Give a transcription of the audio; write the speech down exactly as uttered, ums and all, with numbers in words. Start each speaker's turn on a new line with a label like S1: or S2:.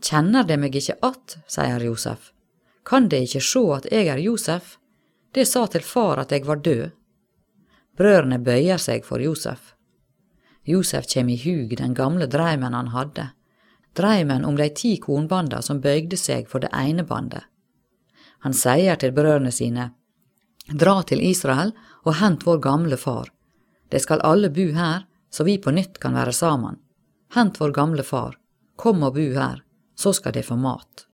S1: Kjenner de meg ikke att, sier Josef. Kan de ikke se at jeg er Josef? De sa til far at jeg var død. Brødrene bøyer seg for Josef. Josef kjem i hug den gamle dreimen han hadde, dreimen om de ti kornbanda som bøygde seg for det ene bandet. Han sier til brødrene sine, dra til Israel og hent vår gamle far. De skal alle bo her, så vi på nytt kan være sammen. Hent vår gamle far, kom og bo her, så skal de få mat.